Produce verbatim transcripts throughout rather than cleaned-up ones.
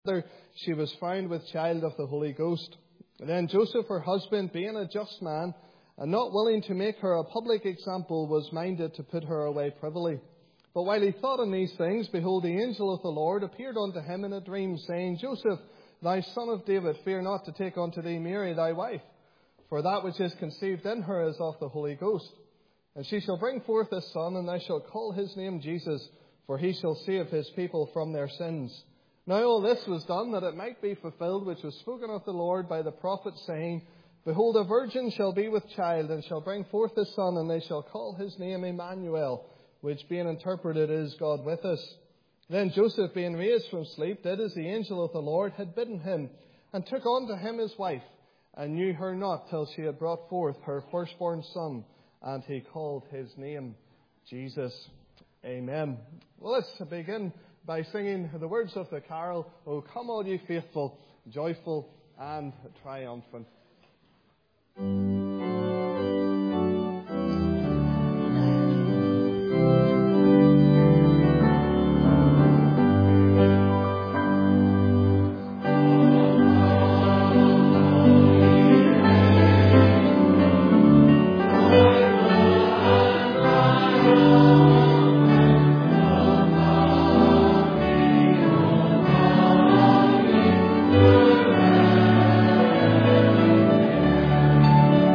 she was found with child of the Holy Ghost. Then Joseph, her husband, being a just man, and not willing to make her a public example, was minded to put her away privily. But while he thought on these things, behold, the angel of the Lord appeared unto him in a dream, saying, Joseph, thou son of David, fear not to take unto thee Mary thy wife, for that which is conceived in her is of the Holy Ghost. And she shall bring forth a son, and thou shalt call his name Jesus, for he shall save his people from their sins. Now all this was done that it might be fulfilled, which was spoken of the Lord by the prophet, saying, Behold, a virgin shall be with child, and shall bring forth a son, and they shall call his name Emmanuel, which being interpreted is God with us. Then Joseph, being raised from sleep, did as the angel of the Lord had bidden him, and took unto him his wife, and knew her not till she had brought forth her firstborn son, and he called his name Jesus. Amen. Well, let's begin by singing the words of the carol, O come all ye faithful, joyful and triumphant. Thank you.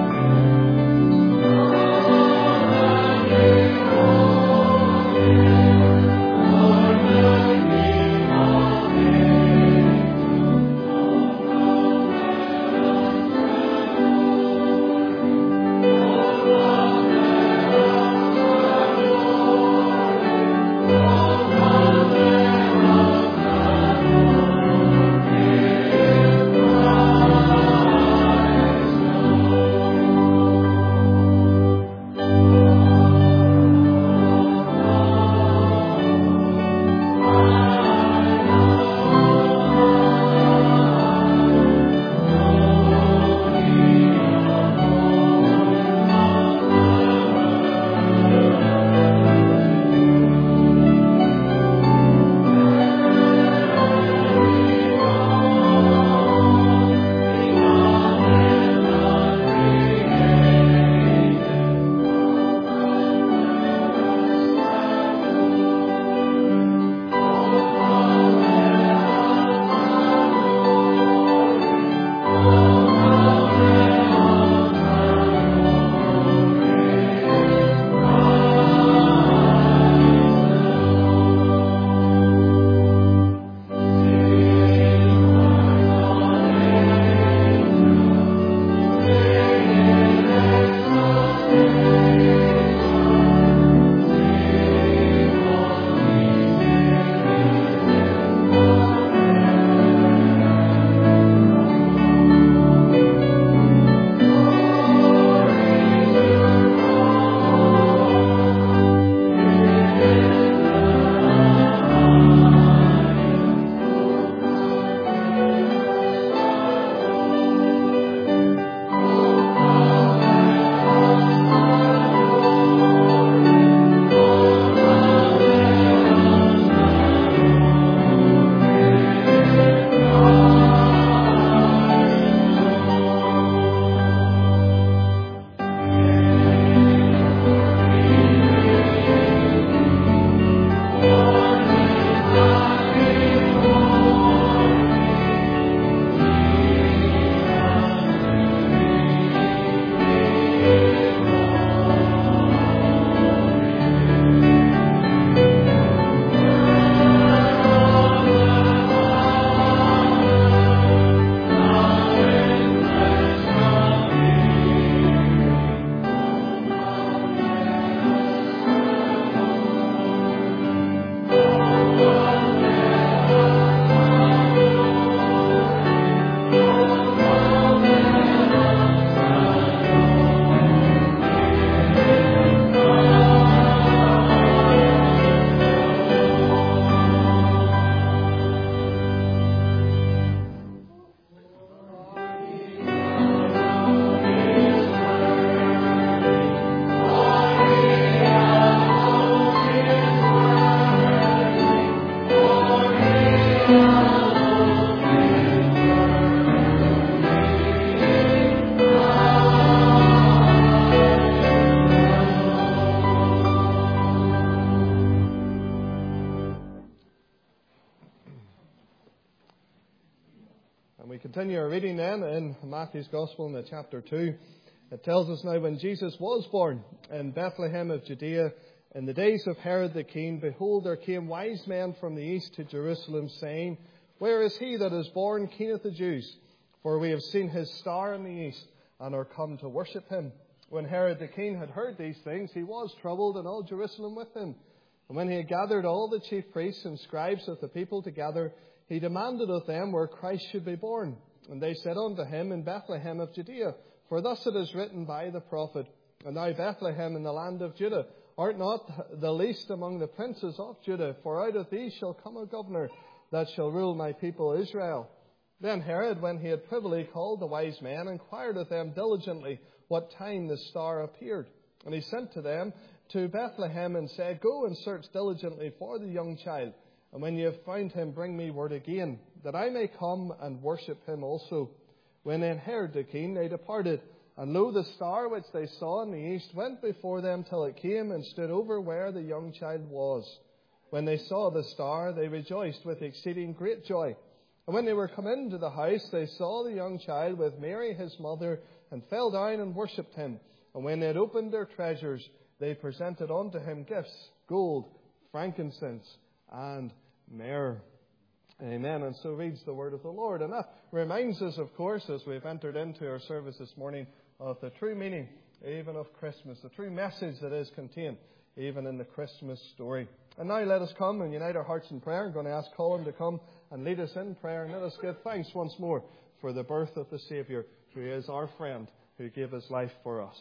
And we continue our reading then in Matthew's Gospel in the chapter two. It tells us now, when Jesus was born in Bethlehem of Judea, in the days of Herod the king, behold, there came wise men from the east to Jerusalem, saying, Where is he that is born King of the Jews? For we have seen his star in the east, and are come to worship him. When Herod the king had heard these things, he was troubled, and all Jerusalem with him. And when he had gathered all the chief priests and scribes of the people together, he demanded of them where Christ should be born. And they said unto him, In Bethlehem of Judea. For thus it is written by the prophet, And thou, Bethlehem, in the land of Judah, art not the least among the princes of Judah, for out of thee shall come a governor that shall rule my people Israel. Then Herod, when he had privily called the wise men, inquired of them diligently what time the star appeared. And he sent to them to Bethlehem, and said, Go and search diligently for the young child. And when you have found him, bring me word again, that I may come and worship him also. When then Herod the king, they departed. And lo, the star which they saw in the east went before them till it came and stood over where the young child was. When they saw the star, they rejoiced with exceeding great joy. And when they were come into the house, they saw the young child with Mary his mother, and fell down and worshipped him. And when they had opened their treasures, they presented unto him gifts, gold, frankincense, and myrrh. Amen. And so reads the word of the Lord. And that reminds us, of course, as we've entered into our service this morning, of the true meaning, even of Christmas, the true message that is contained even in the Christmas story. And now let us come and unite our hearts in prayer. I'm going to ask Colin to come and lead us in prayer. And let us give thanks once more for the birth of the Saviour, who is our friend, who gave his life for us.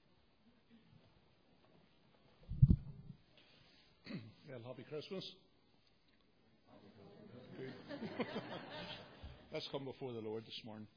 Well, happy Christmas. Let's come before the Lord this morning.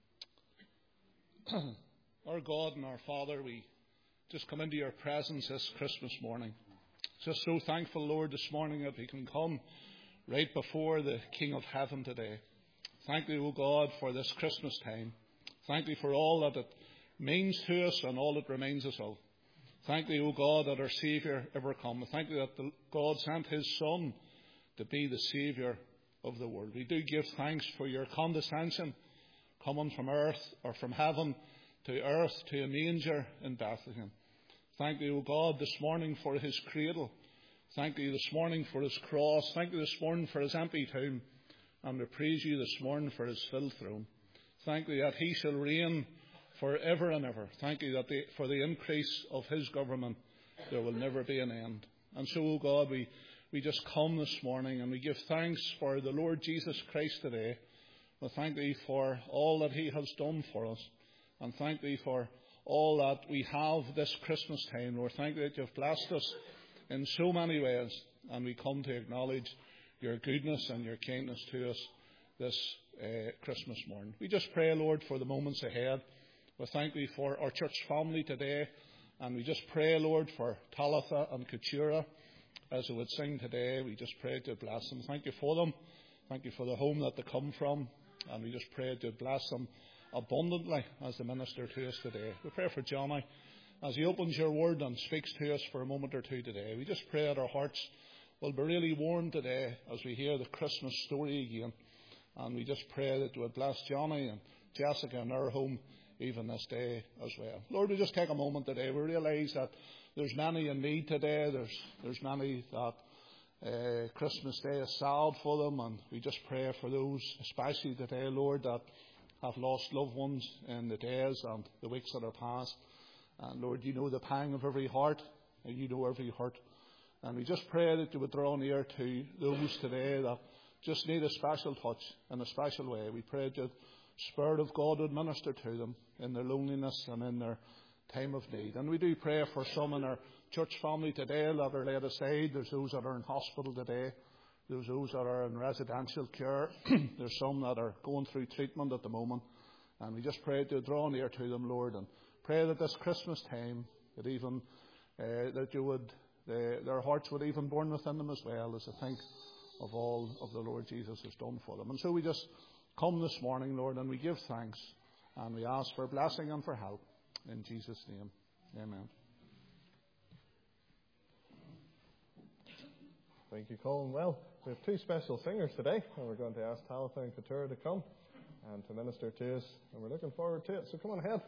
Our God and our Father, we just come into your presence this Christmas morning. Just so thankful, Lord, this morning that we can come right before the King of Heaven today. Thank you, O God, for this Christmas time. Thank you for all that it means to us and all it reminds us of. Thank you, O God, that our Saviour ever come. Thank you that the God sent his Son to be the Saviour of the world. We do give thanks for your condescension coming from earth or from heaven to earth to a manger in Bethlehem. Thank you, O God, this morning for his cradle. Thank you this morning for his cross. Thank you this morning for his empty tomb. And we praise you this morning for his filled throne. Thank you that he shall reign forever and ever. Thank you that the, for the increase of his government there will never be an end. And so, O God, we, we just come this morning and we give thanks for the Lord Jesus Christ today. We thank thee for all that he has done for us. And thank thee for all that we have this Christmas time. Lord, thank you that you've blessed us in so many ways. And we come to acknowledge your goodness and your kindness to us this uh, Christmas morning. We just pray, Lord, for the moments ahead. We thank thee for our church family today. And we just pray, Lord, for Talitha and Keturah as they would sing today. We just pray to bless them. Thank you for them. Thank you for the home that they come from. And we just pray to bless them abundantly as they minister to us today. We pray for Johnny as he opens your word and speaks to us for a moment or two today. We just pray that our hearts will be really warmed today as we hear the Christmas story again. And we just pray that you would bless Johnny and Jessica and our home even this day as well. Lord, we just take a moment today. We realise that there's many in need today. There's there's many that uh, Christmas Day is sad for them. And we just pray for those, especially today, Lord, that have lost loved ones in the days and the weeks that are past. And Lord, you know the pang of every heart, and you know every hurt. And we just pray that you would draw near to those today that just need a special touch in a special way. We pray that the Spirit of God would minister to them in their loneliness and in their time of need. And we do pray for some in our church family today that are laid aside. There's those that are in hospital today. There's those that are in residential care. There's some that are going through treatment at the moment. And we just pray to draw near to them, Lord, and pray that this Christmas time, that even uh, that you would, uh, their hearts would even burn within them as well as they think of all of the Lord Jesus has done for them. And so we just come this morning, Lord, and we give thanks, and we ask for blessing and for help. In Jesus' name, amen. Thank you, Colin. Well, we have two special singers today, and we're going to ask Talitha and Keturah to come. and to minister to us, and we're looking forward to it. So come on ahead.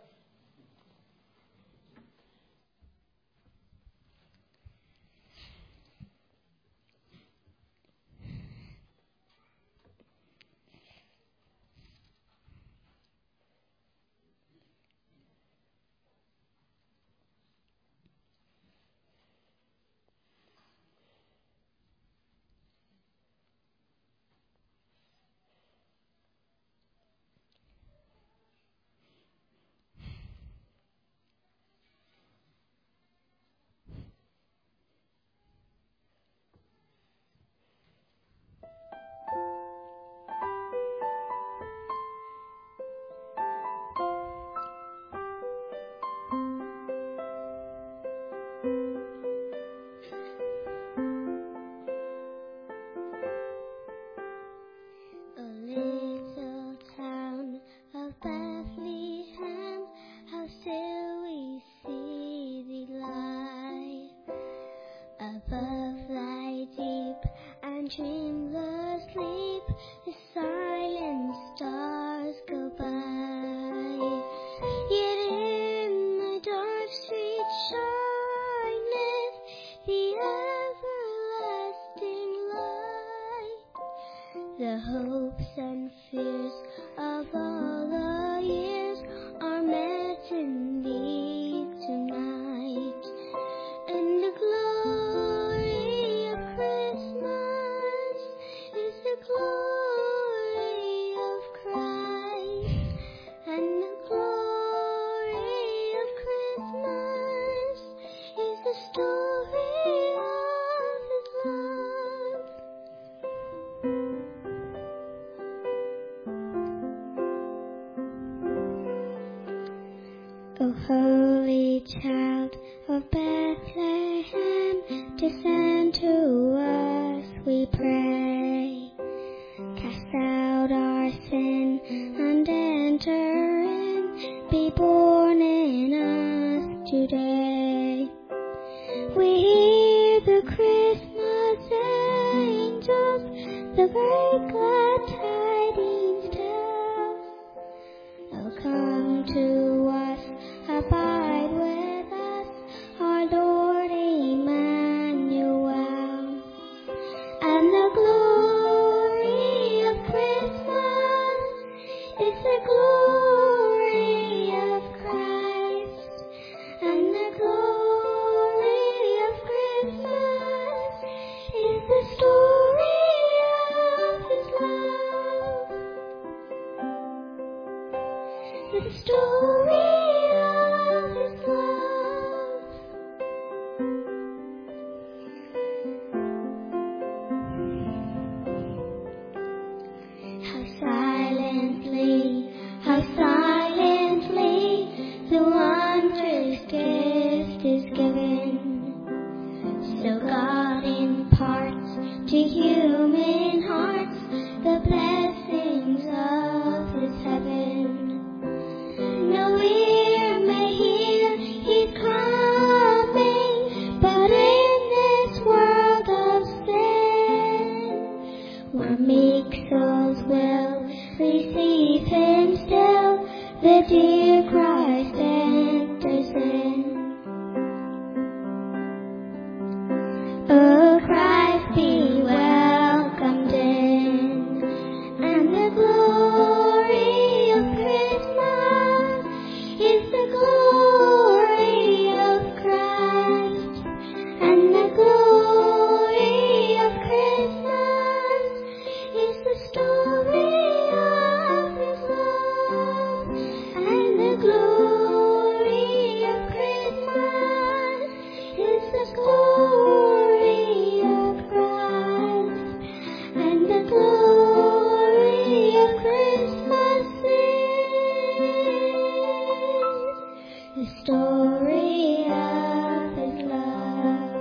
The hopes and fears of all the years are met in thee tonight. And the glory of Christmas is the glory of Christ. And the glory of Christmas is the story of His love. O holy child of Bethlehem, descend to us, we pray. Cast out our sin and enter in, be born in us today. We hear the Christmas angels, the great glad tidings tell. Oh, come to us, abide with us, our Lord Emmanuel. And the glory of Christmas is the glory of Christ. And the glory of Christmas is the story of His love. The story of His love. How silently, how silently the wondrous gift is given. So God imparts to human hearts the blessings of His heaven. No ear may hear He's coming, but in this world of sin, where meek souls will receive Him still, the dear Christ enters in. Oh, Christ, be welcomed in, and the glory of Christmas is the glory of Christ. And the glory of Christmas is the story of His love. And the glory of Christmas is the glory of Christ. And the glory of Christmas is the story of His love.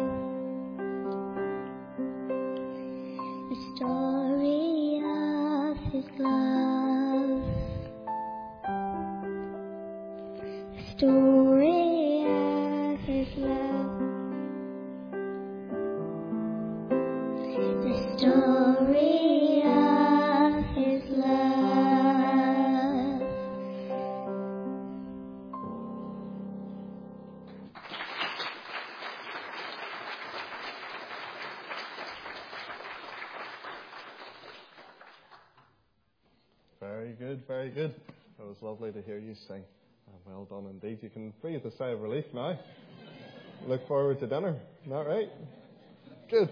The story of His love. The story of His love. The story of His love. Very good, very good. It was lovely to hear you sing. And well done indeed. You can breathe a sigh of relief now. Look forward to dinner. Isn't that right? Good.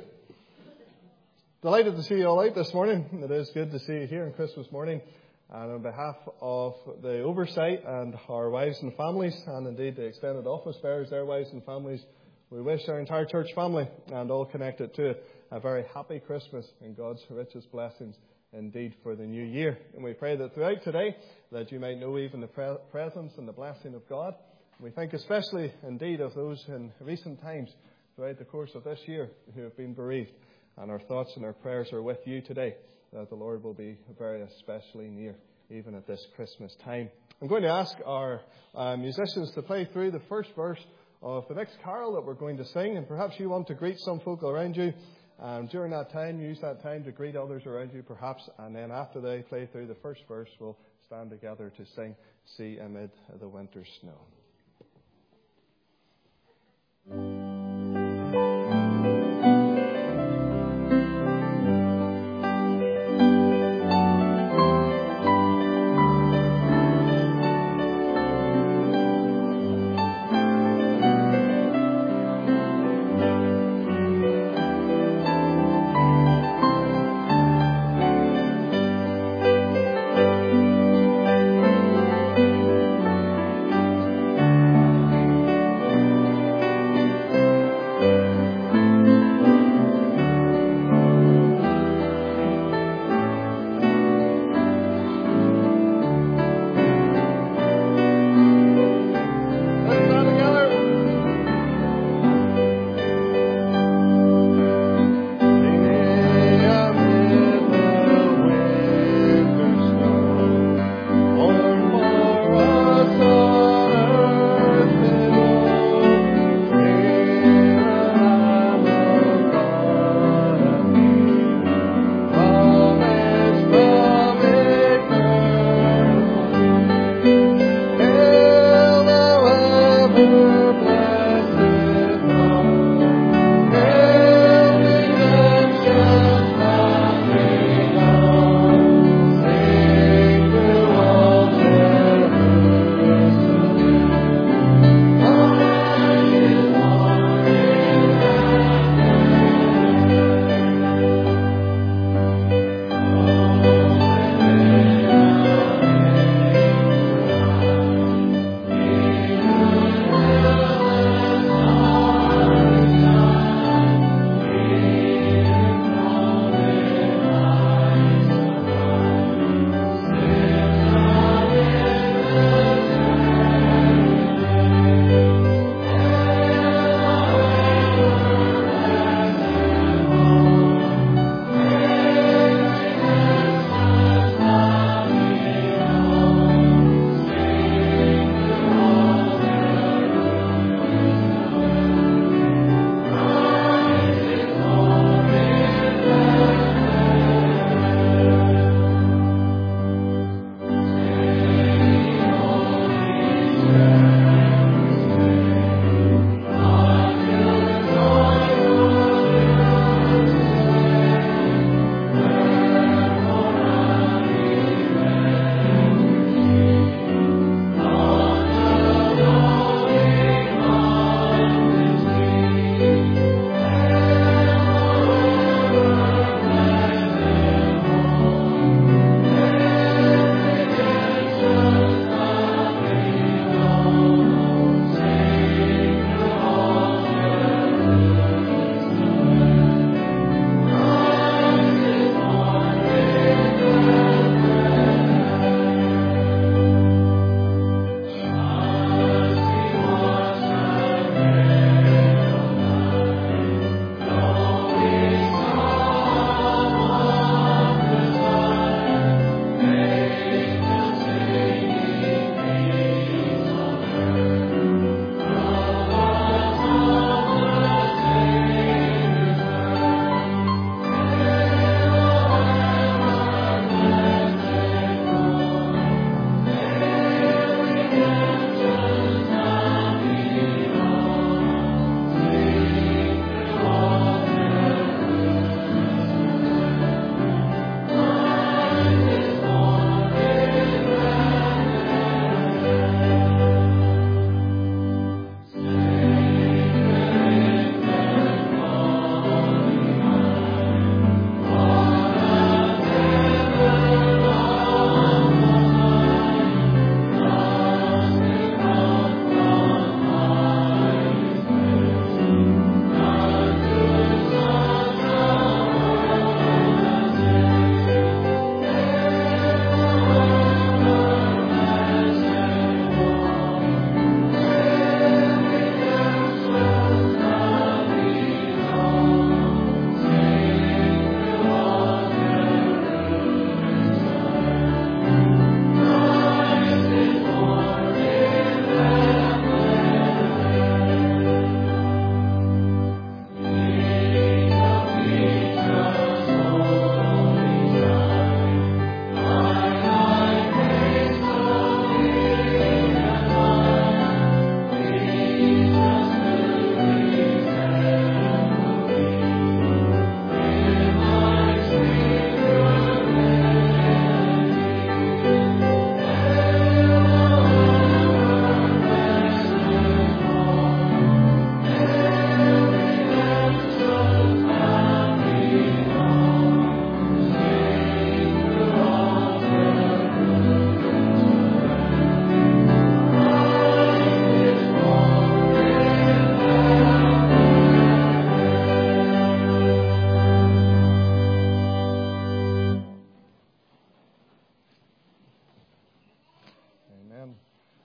Delighted to see you all out this morning. It is good to see you here on Christmas morning. And on behalf of the oversight and our wives and families, and indeed the extended office bearers, their wives and families, we wish our entire church family and all connected to it a very happy Christmas and God's richest blessings indeed for the new year. And we pray that throughout today that you might know even the pre- presence and the blessing of God. We think especially indeed of those in recent times throughout the course of this year who have been bereaved. And our thoughts and our prayers are with you today, that the Lord will be very especially near, even at this Christmas time. I'm going to ask our uh, musicians to play through the first verse of the next carol that we're going to sing. And perhaps you want to greet some folk around you. Um, during that time, use that time to greet others around you, perhaps. And then after they play through the first verse, we'll stand together to sing See Amid the Winter Snow. Thank you.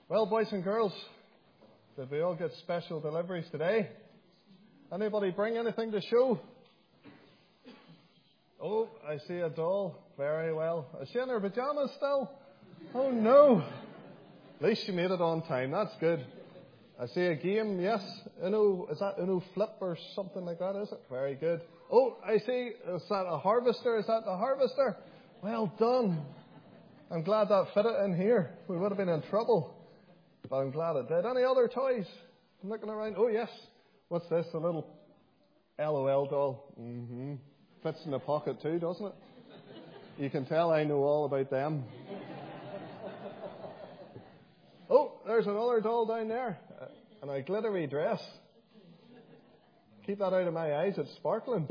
Well, boys and girls, did we all get special deliveries today? Anybody bring anything to show? Oh, I see a doll. Very well. Is she in her pajamas still? Oh, no. At least she made it on time. That's good. I see a game. Yes. Uno, is that Uno Flip or something like that, is it? Very good. Oh, I see. Is that a harvester? Is that the harvester? Well done. I'm glad that fit it in here. We would have been in trouble. But I'm glad it did. Any other toys? I'm looking around. Oh, yes. What's this? A little L O L doll. Mm-hmm. Fits in the pocket too, doesn't it? You can tell I know all about them. Oh, there's another doll down there. Uh, and a glittery dress. Keep that out of my eyes. It's sparkling.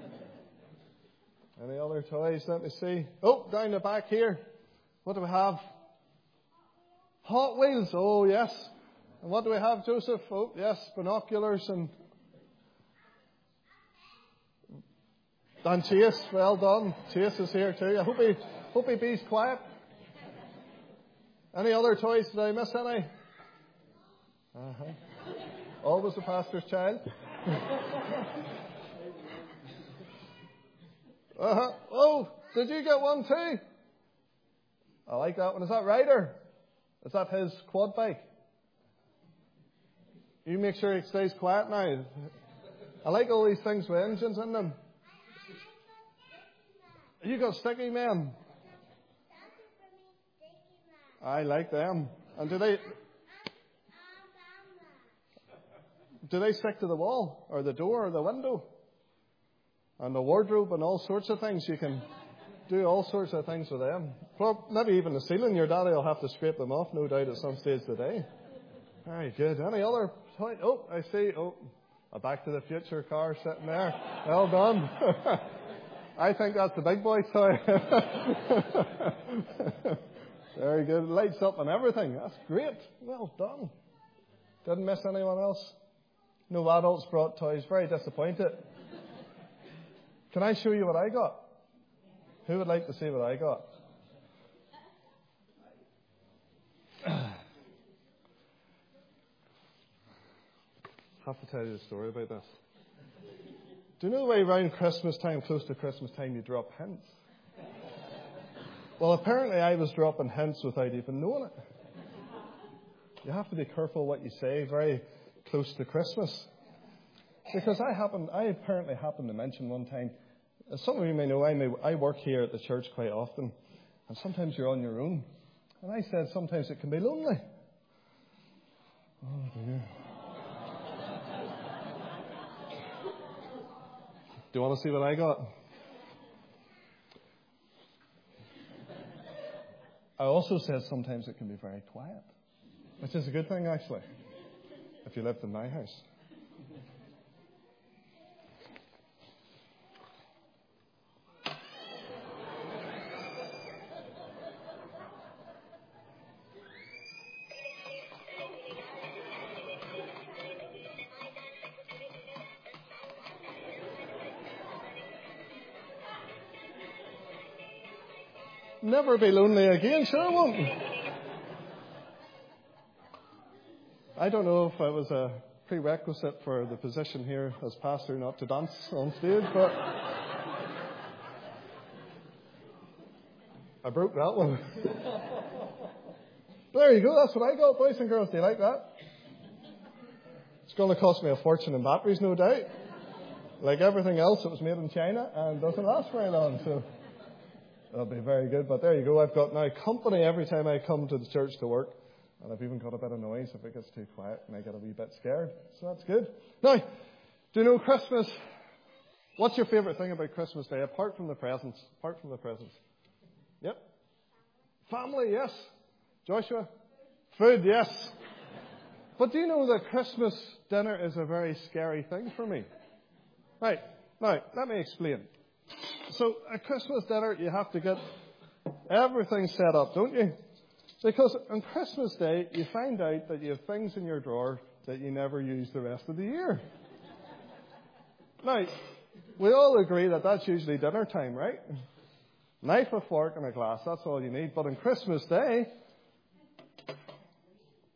Any other toys? Let me see. Oh, down the back here. What do we have? Hot Wheels. Oh, yes. And what do we have, Joseph? Oh, yes. Binoculars and... And Chase, well done. Chase is here too. I hope he, hope he be's quiet. Any other toys? Did I miss any? Uh-huh. Always the pastor's child. uh-huh. Oh, did you get one too? I like that one. Is that Ryder? Is that his quad bike? You make sure he stays quiet now. I like all these things with engines in them. You got Sticky Man. I like them. And do they do they stick to the wall or the door or the window? And the wardrobe and all sorts of things. You can do all sorts of things with them. Well, maybe even the ceiling. Your daddy will have to scrape them off, no doubt, at some stage today. Very good. Any other toy? Oh, I see. Oh, a Back to the Future car sitting there. Well done. I think that's the big boy toy. Very good. Lights up and everything. That's great. Well done. Didn't miss anyone else. No adults brought toys. Very disappointed. Can I show you what I got? Who would like to see what I got? I have to tell you a story about this. Do you know the way around Christmas time, close to Christmas time, you drop hints? Well, apparently I was dropping hints without even knowing it. You have to be careful what you say very close to Christmas. Because I happened, I apparently happened to mention one time, as some of you may know, I, may, I work here at the church quite often, and sometimes you're on your own. And I said sometimes it can be lonely. Oh, dear. Do you want to see what I got? I also said sometimes it can be very quiet, which is a good thing, actually, if you lived in my house. Never be lonely again, sure won't. I don't know if it was a prerequisite for the position here as pastor not to dance on stage, but I broke that one. There you go, that's what I got, boys and girls. Do you like that? It's going to cost me a fortune in batteries, no doubt. Like everything else, it was made in China and doesn't last very long, so that'll be very good. But there you go. I've got now company every time I come to the church to work. And I've even got a bit of noise if it gets too quiet and I get a wee bit scared. So that's good. Now, do you know Christmas? What's your favourite thing about Christmas Day, apart from the presents? Apart from the presents. Yep. Family, yes. Joshua? Food, yes. But do you know that Christmas dinner is a very scary thing for me? Right. Now, let me explain. So at Christmas dinner, you have to get everything set up, don't you? Because on Christmas Day, you find out that you have things in your drawer that you never use the rest of the year. Now, we all agree that that's usually dinner time, right? Knife, a fork, and a glass, that's all you need. But on Christmas Day,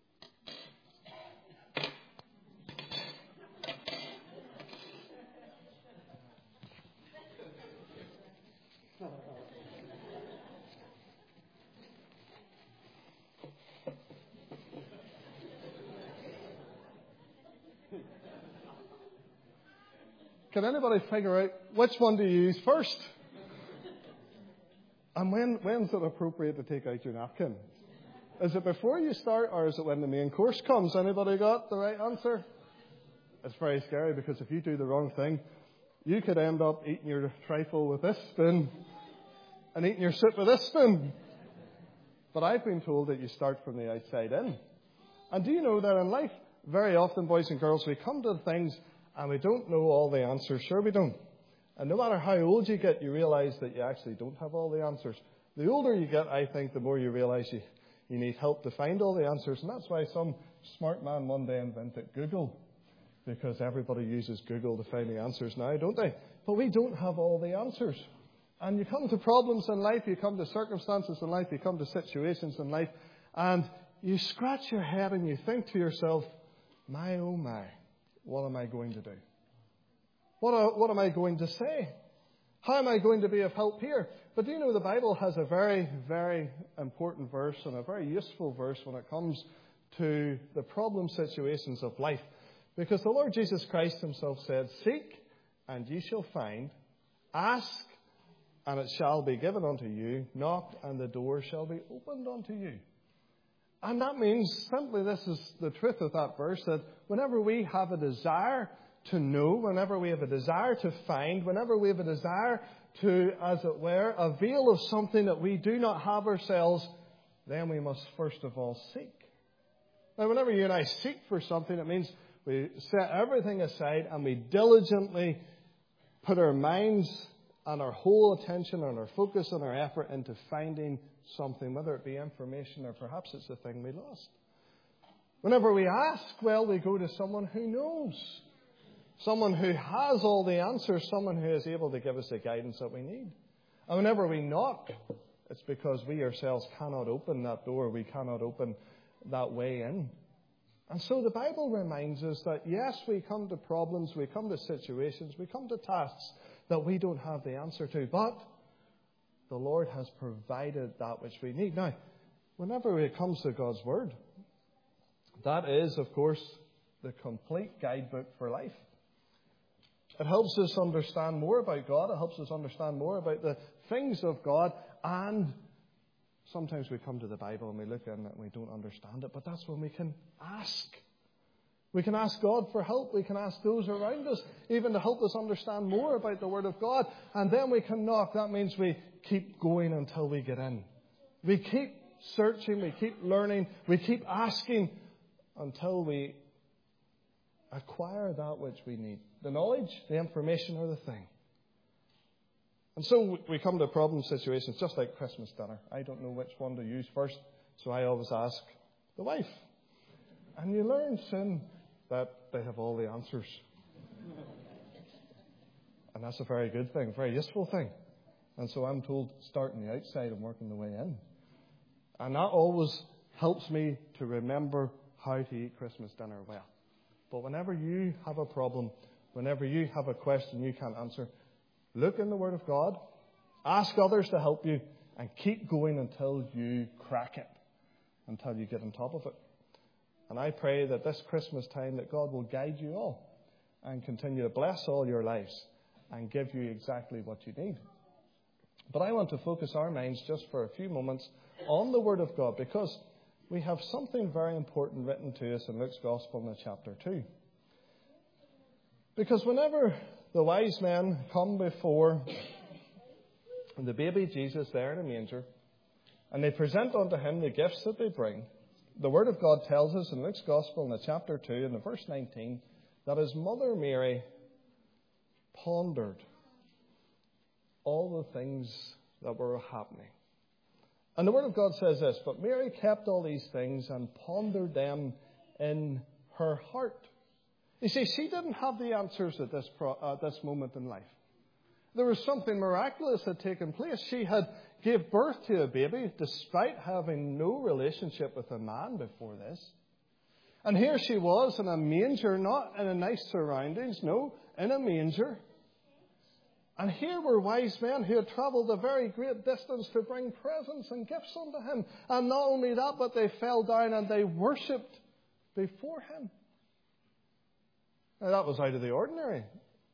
Can anybody figure out which one to use first? And when when's it appropriate to take out your napkin? Is it before you start, or is it when the main course comes? Anybody got the right answer? It's very scary, because if you do the wrong thing, you could end up eating your trifle with this spoon and eating your soup with this spoon. But I've been told that you start from the outside in. And do you know that in life, very often, boys and girls, we come to things and we don't know all the answers. Sure we don't. And no matter how old you get, you realize that you actually don't have all the answers. The older you get, I think, the more you realize you, you need help to find all the answers. And that's why some smart man one day invented Google. Because everybody uses Google to find the answers now, don't they? But we don't have all the answers. And you come to problems in life, you come to circumstances in life, you come to situations in life, and you scratch your head and you think to yourself, my oh my, what am I going to do? What, uh, what am I going to say? How am I going to be of help here? But do you know the Bible has a very, very important verse and a very useful verse when it comes to the problem situations of life. Because the Lord Jesus Christ himself said, seek and ye shall find, ask and it shall be given unto you, knock and the door shall be opened unto you. And that means simply, this is the truth of that verse, that whenever we have a desire to know, whenever we have a desire to find, whenever we have a desire to, as it were, avail of something that we do not have ourselves, then we must first of all seek. Now, whenever you and I seek for something, it means we set everything aside and we diligently put our minds and our whole attention and our focus and our effort into finding something, whether it be information or perhaps it's the thing we lost. Whenever we ask, well, we go to someone who knows. Someone who has all the answers, someone who is able to give us the guidance that we need. And whenever we knock, it's because we ourselves cannot open that door. We cannot open that way in. And so the Bible reminds us that, yes, we come to problems, we come to situations, we come to tasks that we don't have the answer to. But the Lord has provided that which we need. Now, whenever it comes to God's Word, that is, of course, the complete guidebook for life. It helps us understand more about God. It helps us understand more about the things of God. And sometimes we come to the Bible and we look in it and we don't understand it. But that's when we can ask. We can ask God for help. We can ask those around us even to help us understand more about the Word of God. And then we can knock. That means we keep going until we get in. We keep searching. We keep learning. We keep asking until we acquire that which we need. The knowledge, the information, or the thing. And so we come to problem situations just like Christmas dinner. I don't know which one to use first, so I always ask the wife. And you learn soon that they have all the answers. And that's a very good thing, very useful thing. And so I'm told start on the outside and working the way in. And that always helps me to remember how to eat Christmas dinner well. But whenever you have a problem, whenever you have a question you can't answer, look in the Word of God, ask others to help you, and keep going until you crack it, until you get on top of it. And I pray that this Christmas time that God will guide you all and continue to bless all your lives and give you exactly what you need. But I want to focus our minds just for a few moments on the Word of God, because we have something very important written to us in Luke's Gospel in chapter two. Because whenever the wise men come before the baby Jesus there in a manger, and they present unto him the gifts that they bring, the Word of God tells us in Luke's Gospel in the chapter two and the verse nineteen that his mother Mary pondered all the things that were happening. And the Word of God says this, but Mary kept all these things and pondered them in her heart. You see, she didn't have the answers at this, pro- uh, this moment in life. There was something miraculous had taken place. She had gave birth to a baby despite having no relationship with a man before this. And here she was in a manger, not in a nice surroundings, no, in a manger. And here were wise men who had travelled a very great distance to bring presents and gifts unto him. And not only that, but they fell down and they worshipped before him. Now, that was out of the ordinary.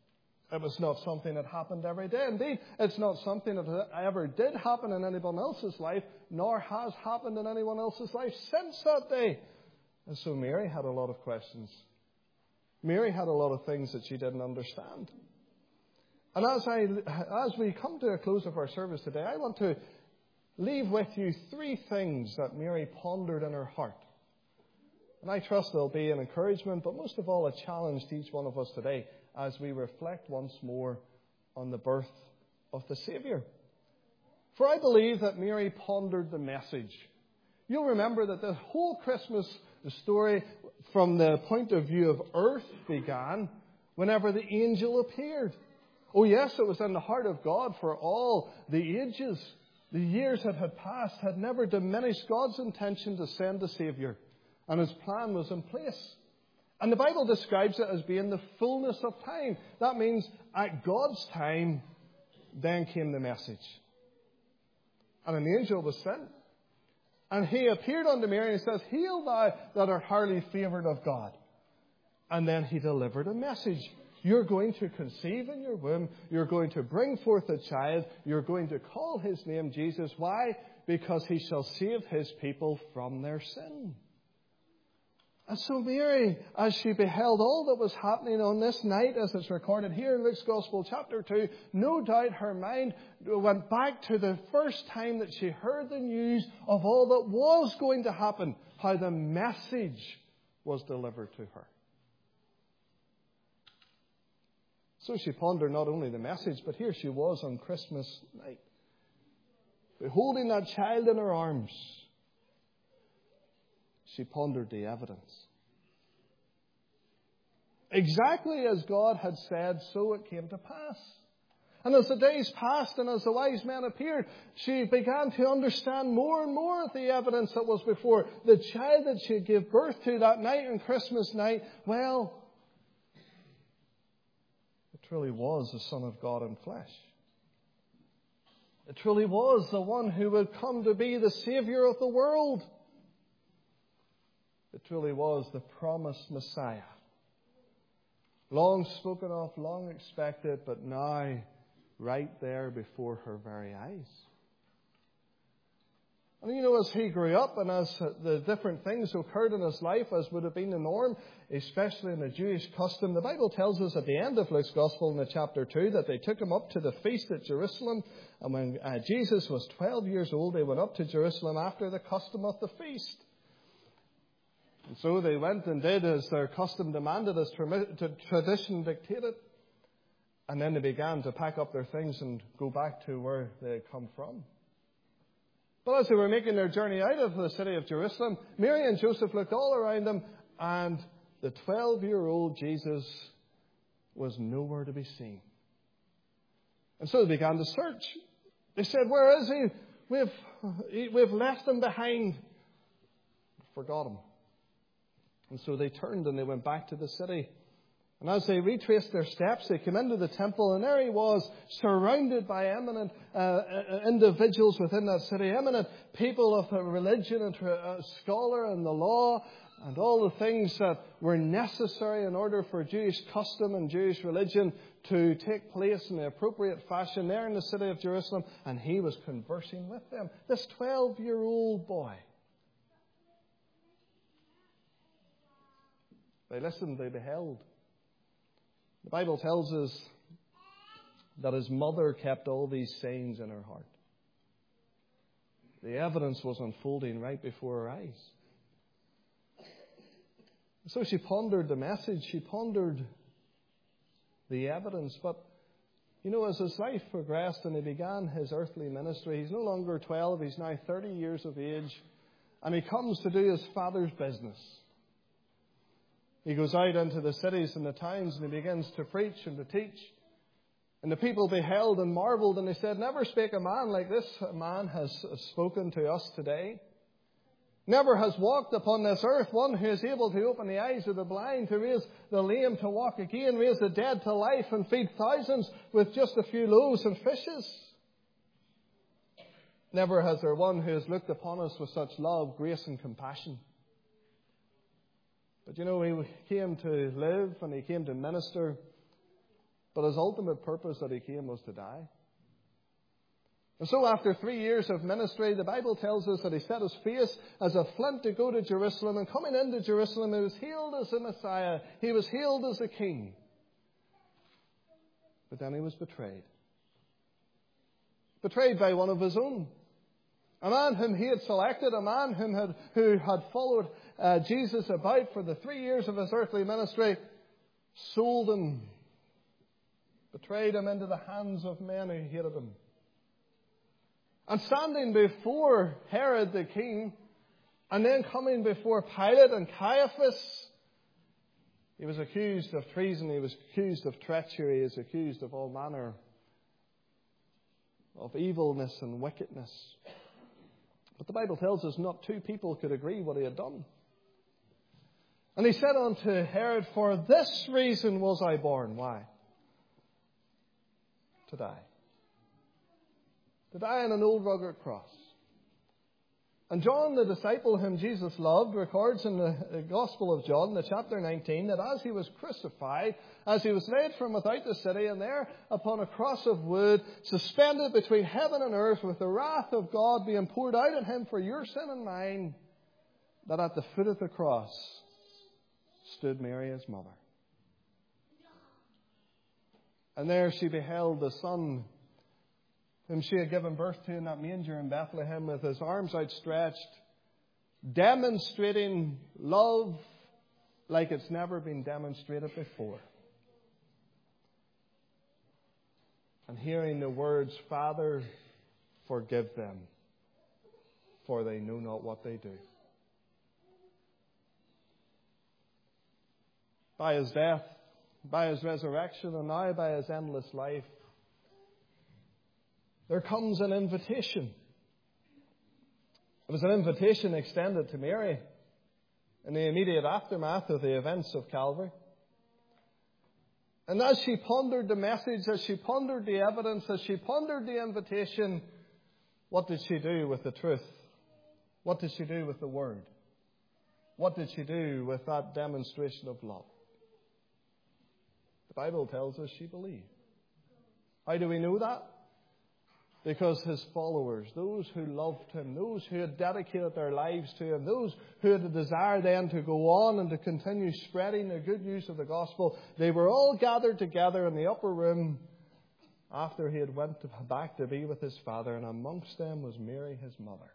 It was not something that happened every day. Indeed, it's not something that ever did happen in anyone else's life, nor has happened in anyone else's life since that day. And so Mary had a lot of questions. Mary had a lot of things that she didn't understand. And as I, as we come to a close of our service today, I want to leave with you three things that Mary pondered in her heart. And I trust there'll be an encouragement, but most of all a challenge to each one of us today as we reflect once more on the birth of the Saviour. For I believe that Mary pondered the message. You'll remember that the whole Christmas story from the point of view of earth began whenever the angel appeared. Oh yes, it was in the heart of God for all the ages. The years that had passed had never diminished God's intention to send a Saviour. And His plan was in place. And the Bible describes it as being the fullness of time. That means at God's time, then came the message. And an angel was sent. And he appeared unto Mary and says, Hail thou that art highly favoured of God. And then he delivered a message. You're going to conceive in your womb. You're going to bring forth a child. You're going to call his name Jesus. Why? Because he shall save his people from their sin. And so Mary, as she beheld all that was happening on this night, as it's recorded here in Luke's Gospel chapter two, no doubt her mind went back to the first time that she heard the news of all that was going to happen, how the message was delivered to her. So she pondered not only the message, but here she was on Christmas night, beholding that child in her arms. She pondered the evidence. Exactly as God had said, so it came to pass. And as the days passed and as the wise men appeared, she began to understand more and more of the evidence that was before. The child that she gave birth to that night on Christmas night, well, it truly was the Son of God in flesh. It truly was the one who would come to be the Saviour of the world. It truly was the promised Messiah. Long spoken of, long expected, but now right there before her very eyes. And you know, as he grew up and as the different things occurred in his life, as would have been the norm, especially in the Jewish custom, the Bible tells us at the end of Luke's Gospel in the chapter two that they took him up to the feast at Jerusalem. And when uh, Jesus was twelve years old, they went up to Jerusalem after the custom of the feast. And so they went and did as their custom demanded, as tradition dictated. And then they began to pack up their things and go back to where they had come from. But as they were making their journey out of the city of Jerusalem, Mary and Joseph looked all around them, and the twelve-year-old Jesus was nowhere to be seen. And so they began to search. They said, "Where is he? We've, we've left him behind." Forgot him. And so they turned and they went back to the city. And as they retraced their steps, they came into the temple, and there he was, surrounded by eminent uh, individuals within that city, eminent people of religion and uh, scholar and the law, and all the things that were necessary in order for Jewish custom and Jewish religion to take place in the appropriate fashion there in the city of Jerusalem. And he was conversing with them, this twelve-year-old boy. They listened, they beheld. The Bible tells us that his mother kept all these sayings in her heart. The evidence was unfolding right before her eyes. So she pondered the message, she pondered the evidence. But, you know, as his life progressed and he began his earthly ministry, he's no longer twelve, he's now thirty years of age, and he comes to do his father's business. He goes out into the cities and the towns and he begins to preach and to teach. And the people beheld and marveled, and they said, "Never spake a man like this man has spoken to us today. Never has walked upon this earth one who is able to open the eyes of the blind, to raise the lame to walk again, raise the dead to life, and feed thousands with just a few loaves and fishes. Never has there one who has looked upon us with such love, grace, and compassion." But you know, he came to live and he came to minister But his ultimate purpose that he came was to die. And so after three years of ministry, the Bible tells us that he set his face as a flint to go to Jerusalem. And coming into Jerusalem, he was hailed as the Messiah. He was hailed as the King. But then he was betrayed. Betrayed by one of his own. A man whom he had selected, a man whom had, who had followed uh, Jesus about for the three years of his earthly ministry, sold him, betrayed him into the hands of men who hated him. And standing before Herod the king, and then coming before Pilate and Caiaphas, he was accused of treason, he was accused of treachery, he was accused of all manner of evilness and wickedness. But the Bible tells us not two people could agree what he had done. And he said unto Herod, for this reason was I born. Why? To die. To die on an old rugged cross. And John, the disciple whom Jesus loved, records in the Gospel of John, the chapter nineteen, that as he was crucified, as he was laid from without the city, and there upon a cross of wood, suspended between heaven and earth, with the wrath of God being poured out on him for your sin and mine, that at the foot of the cross stood Mary, his mother. And there she beheld the Son whom she had given birth to in that manger in Bethlehem, with his arms outstretched, demonstrating love like it's never been demonstrated before. And hearing the words, Father, forgive them, for they know not what they do. By his death, by his resurrection, and now by his endless life, there comes an invitation. It was an invitation extended to Mary in the immediate aftermath of the events of Calvary. And as she pondered the message, as she pondered the evidence, as she pondered the invitation, what did she do with the truth? What did she do with the Word? What did she do with that demonstration of love? The Bible tells us she believed. How do we know that? Because his followers, those who loved him, those who had dedicated their lives to him, those who had a desire then to go on and to continue spreading the good news of the gospel, they were all gathered together in the upper room after he had went back to be with his Father, and amongst them was Mary, his mother.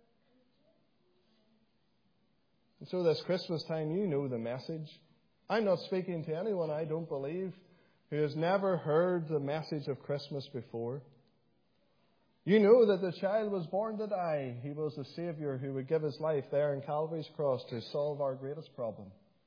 And so this Christmas time, you know the message. I'm not speaking to anyone, I don't believe, who has never heard the message of Christmas before. You know that the child was born to die. He was the Savior who would give his life there in Calvary's cross to solve our greatest problem.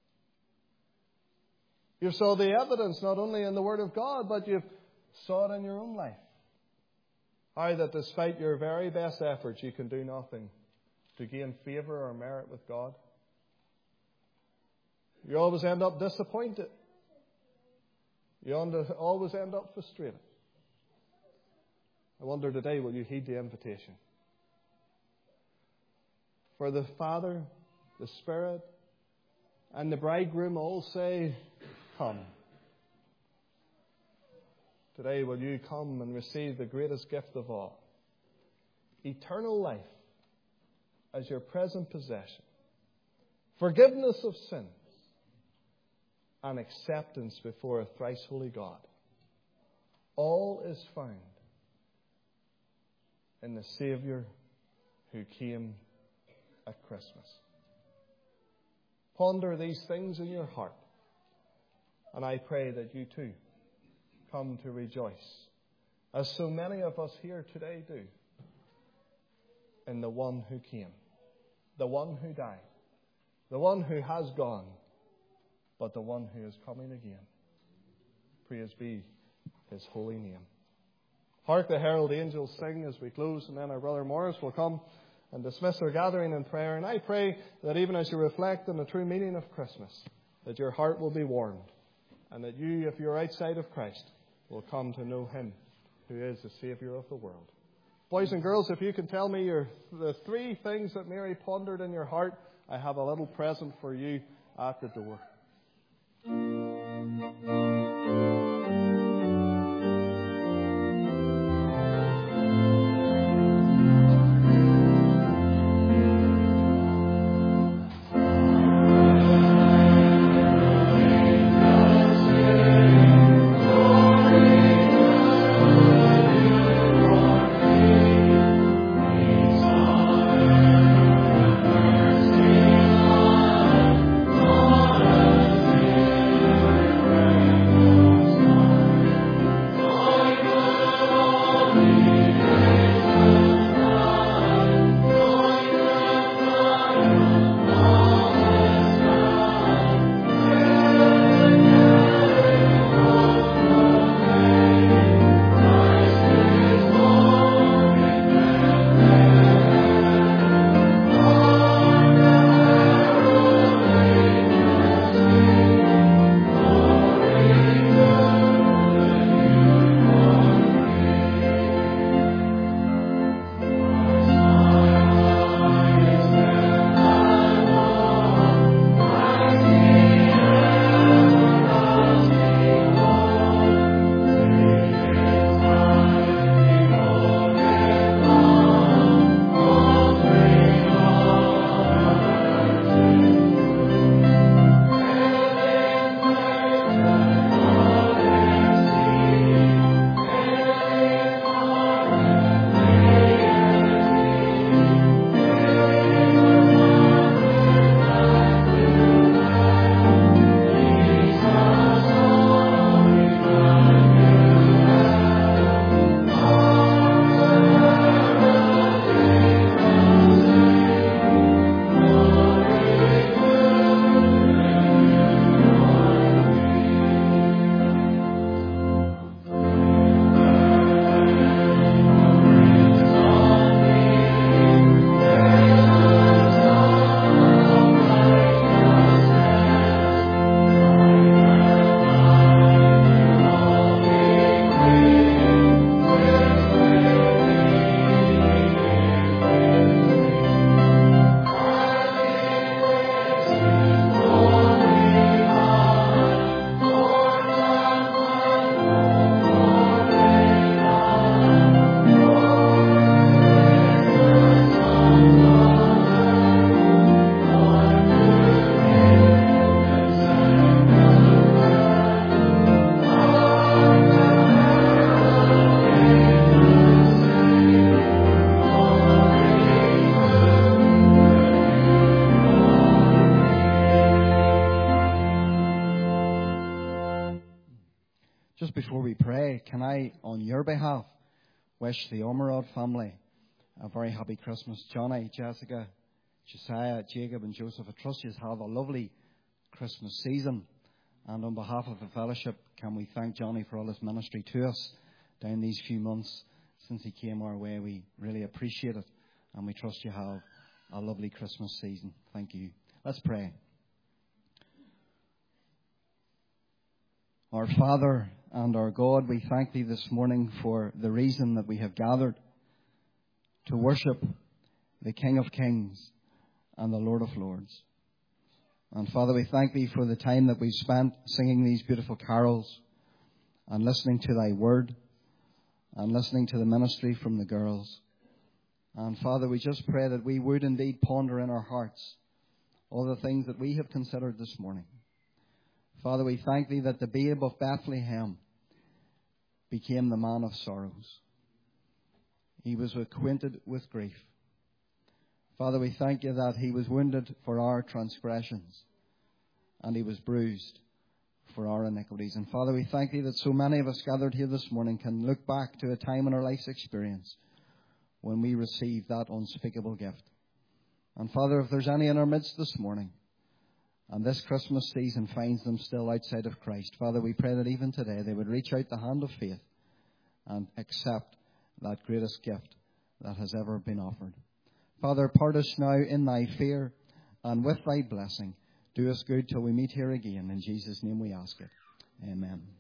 You saw the evidence not only in the Word of God, but you saw it in your own life. How that despite your very best efforts, you can do nothing to gain favour or merit with God. You always end up disappointed. You always end up frustrated. I wonder today, will you heed the invitation? For the Father, the Spirit, and the bridegroom all say, come. Today, will you come and receive the greatest gift of all? Eternal life as your present possession. Forgiveness of sins. And acceptance before a thrice holy God. All is found in the Savior who came at Christmas. Ponder these things in your heart. And I pray that you too come to rejoice, as so many of us here today do, in the one who came, the one who died, the one who has gone, but the one who is coming again. Praise be his holy name. Hark the herald angels sing as we close, and then our brother Morris will come and dismiss our gathering in prayer. And I pray that even as you reflect on the true meaning of Christmas, that your heart will be warmed, and that you, if you're outside of Christ, will come to know him who is the Savior of the world. Boys and girls, if you can tell me your, the three things that Mary pondered in your heart, I have a little present for you at the door. before we pray, can I, on your behalf, wish the Ormerod family a very happy Christmas. Johnny, Jessica, Josiah, Jacob and Joseph, I trust you have a lovely Christmas season. And on behalf of the fellowship, can we thank Johnny for all his ministry to us down these few months since he came our way. We really appreciate it. And we trust you have a lovely Christmas season. Thank you. Let's pray. Our Father and our God, we thank Thee this morning for the reason that we have gathered to worship the King of Kings and the Lord of Lords. And Father, we thank Thee for the time that we've spent singing these beautiful carols and listening to Thy word and listening to the ministry from the girls. And Father, we just pray that we would indeed ponder in our hearts all the things that we have considered this morning. Father, we thank Thee that the babe of Bethlehem became the man of sorrows. He was acquainted with grief. Father, we thank You that He was wounded for our transgressions and He was bruised for our iniquities. And Father, we thank Thee that so many of us gathered here this morning can look back to a time in our life's experience when we received that unspeakable gift. And Father, if there's any in our midst this morning and this Christmas season finds them still outside of Christ, Father, we pray that even today they would reach out the hand of faith and accept that greatest gift that has ever been offered. Father, part us now in Thy fear and with Thy blessing. Do us good till we meet here again. In Jesus' name we ask it. Amen.